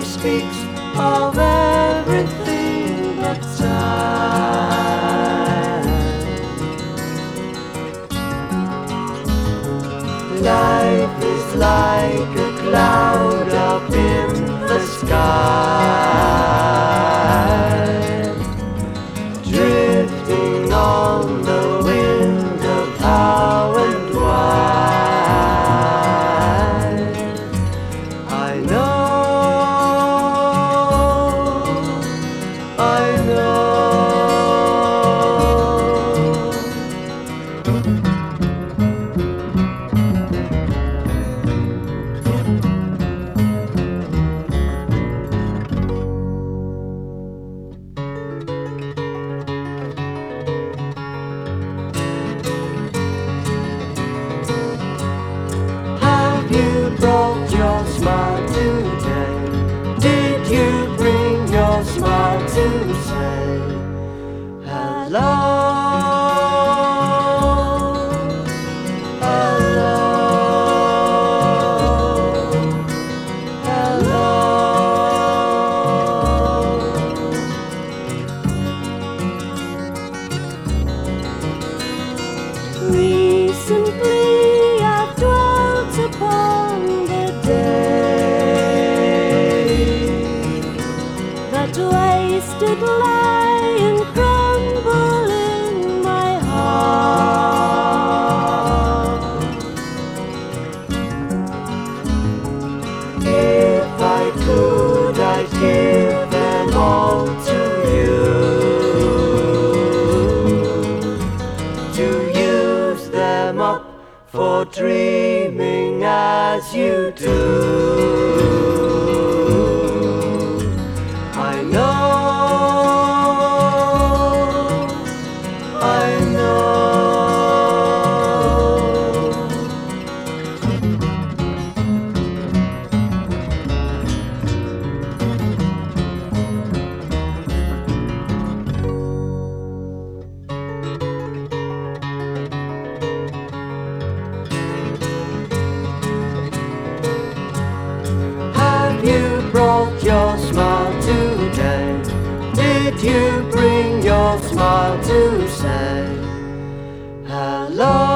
speaks of everything but time. Life is like a cloud up in the sky, drifting on the wind of how and why. I know, I know. You brought your smile today? Did you bring your smile to say hello? Hello, hello. Recently I've dwelt upon the day that wasted lie and crumble in my heart. If I could, I'd give them all to you, to use them up for dreaming as you do. I know, I know. You brought your smile today? Did you bring your smile to say hello?